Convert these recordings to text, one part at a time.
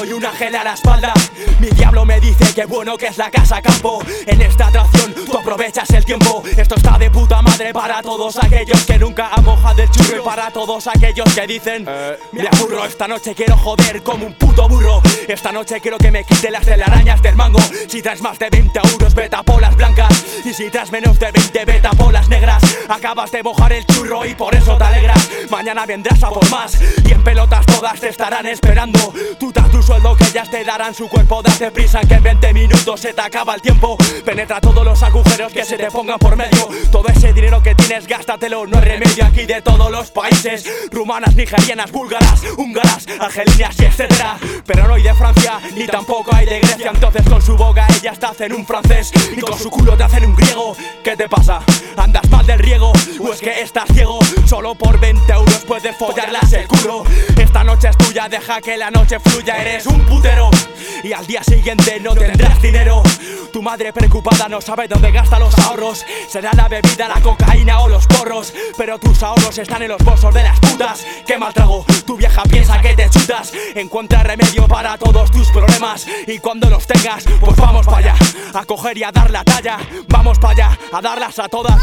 y un ángel a la espalda. Mi diablo me dice que bueno que es la casa campo. En esta atracción tú aprovechas el tiempo. Esto está de puta madre para todos aquellos que nunca han mojado el churro. Y para todos aquellos que dicen me aburro, esta noche quiero joder como un puto burro. Esta noche quiero que me quite las telarañas del mango. Si traes más de 20 euros vete a polas blancas. Y si traes menos de 20 vete a polas negras. Acabas de mojar el churro y por eso te alegras. Mañana vendrás a por más y en pelotas todas te estarán esperando. Tú das tu sueldo que ellas te darán su cuerpo. Date prisa que en 20 minutos se te acaba el tiempo. Penetra todos los agujeros que se te pongan por medio. Todo ese dinero que tienes gástatelo, no hay remedio aquí de todos los países. Rumanas, nigerianas, búlgaras, húngaras, argelinas y etcétera. Pero no hay de Francia, ni tampoco hay de Grecia. Entonces con su boca ellas te hacen un francés y con su culo te hacen un griego. ¿Qué te pasa? ¿Andas mal del riego? ¿O es que estás ciego? Solo por 20 euros puedes follarlas el culo. Esta noche es tuya, deja que la noche fluya. Eres un putero y al día siguiente no tendrás dinero. Tu madre preocupada no sabe dónde gasta los ahorros. Será la bebida, la cocaína o los porros. Pero tus ahorros están en los bolsos de las putas. Qué mal trago, tu vieja piensa que te chutas. Encuentra remedio para todos tus problemas. Y cuando los tengas, pues vamos para allá a coger y a dar la talla. Vamos para allá a darlas a todas.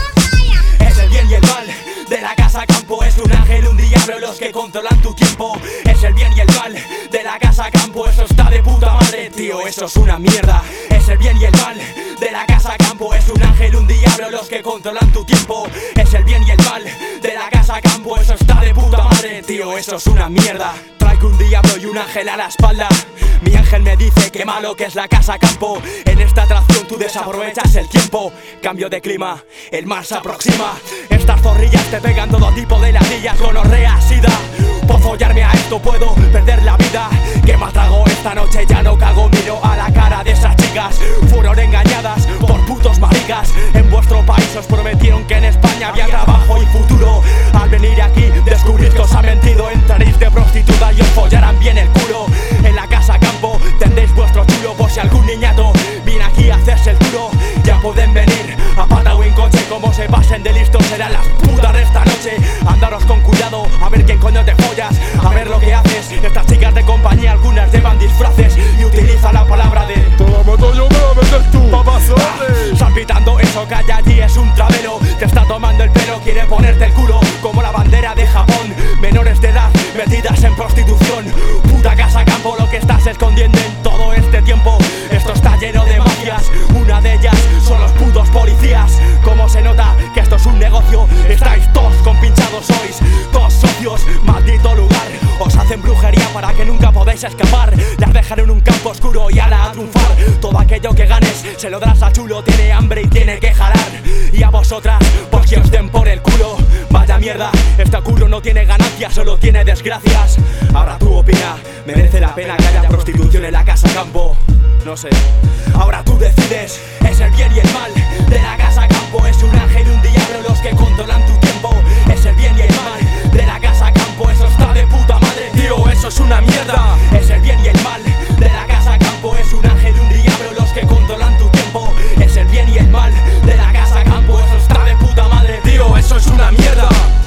Es el bien y el mal de la casa campo. Es un ángel, un diablo los que controlan tu tiempo. Es el bien y el mal de la casa campo. Eso está de puta madre, tío, eso es una mierda. Es el bien y el mal de la casa campo. Es un ángel, un diablo los que controlan tu tiempo. Es el bien y el mal de la casa campo. Eso está de puta madre, tío, eso es una mierda. Traigo un diablo y un ángel a la espalda. Mi ángel me dice que malo que es la casa campo. En esta atracción tú desaprovechas el tiempo. Cambio de clima, el mar se aproxima. Estas zorrillas te pegan todo tipo de ladillas. Gonorrea, sida. Por follarme a esto puedo perder la vida. Que mal trago esta noche, ya no cago. Miro a la cara de esas chicas. Fueron engañadas por putos maricas. En vuestro país os prometieron que en España había trabajo y futuro. Al venir aquí descubrís que os han mentido. Entraréis de prostituta y os follarán bien el culo. En la casa campo tendréis vuestro chulo. Por si algún niñato viene aquí a hacerse el duro, ya pueden venir a pata o en coche. Como se pasen de listos serán las putas de esta noche. Andaros con cuidado a ver quién coño te follas, a ver lo que haces. Estas chicas de compañía algunas llevan disfraces y utilizan la palabra de te la meto yo, me la metes tú, papazote. Salpitando eso que hay allí es un travelo. Te está tomando el pelo, quiere ponerte el culo como la bandera de Japón. Menores de edad metidas en prostitución. Puta casa campo, lo que estás escondiendo en todo este tiempo. Esto está lleno de mafias, una de ellas son los putos policías. Como se nota que esto es un negocio. Estáis todos compinchados, sois todos socios, maldito lugar. Os hacen brujería para que nunca podáis escapar. Las dejan en un campo oscuro y ala a triunfar. Todo aquello que ganes se lo das a chulo. Tiene hambre y tiene que jalar. Y a vosotras, pues que os den por el culo. Vaya mierda, este curro no tiene ganancias, solo tiene desgracias. Ahora tú opina, ¿merece la pena que haya prostitución en la casa campo? No sé, ahora tú decides. Es el bien y el mal de la casa campo. Es un ángel y un diablo los que controlan tu tiempo. Es el bien y el mal de la casa campo. Eso está de puta madre, tío, eso es una mierda. Es el bien y el mal de la casa campo. Es un ángel y un diablo los que controlan tu tiempo. Es el bien y el mal de la casa campo. Eso está de puta madre, tío, eso es una mierda.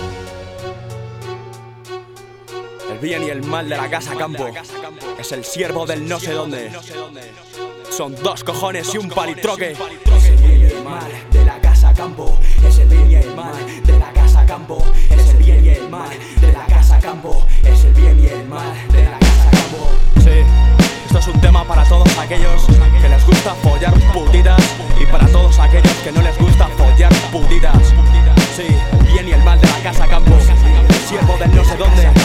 El bien y el mal de la casa campo es el siervo del no sé dónde. Son dos cojones y un palitroque. Es el bien y el mal de la casa campo. Es el bien y el mal de la casa campo. Es el bien y el mal de la casa campo. Es el bien y el mal de la casa campo. Sí, esto es un tema para todos aquellos que les gusta follar putitas y para todos aquellos que no les gusta follar putitas. Sí, el bien y el mal de la casa campo. El siervo del no sé dónde.